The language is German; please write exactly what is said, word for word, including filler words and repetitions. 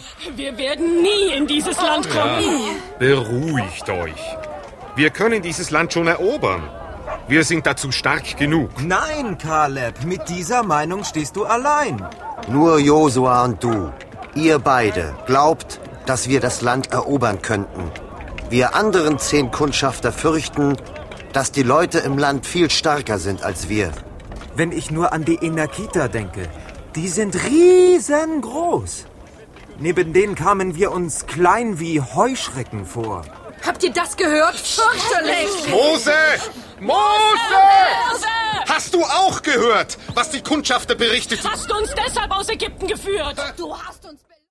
Wir werden nie in dieses Land kommen. Ja, beruhigt euch. Wir können dieses Land schon erobern. Wir sind dazu stark genug. Nein, Kaleb, mit dieser Meinung stehst du allein. Nur Josua und du, ihr beide, glaubt, dass wir das Land erobern könnten. Wir anderen zehn Kundschafter fürchten, dass die Leute im Land viel stärker sind als wir. Wenn ich nur an die Enakiter denke, die sind riesengroß. Neben denen kamen wir uns klein wie Heuschrecken vor. Habt ihr das gehört? Fürchterlich! Mose! Mose! Hast du auch gehört, was die Kundschafter berichtet? Hast du uns deshalb aus Ägypten geführt? Du hast uns...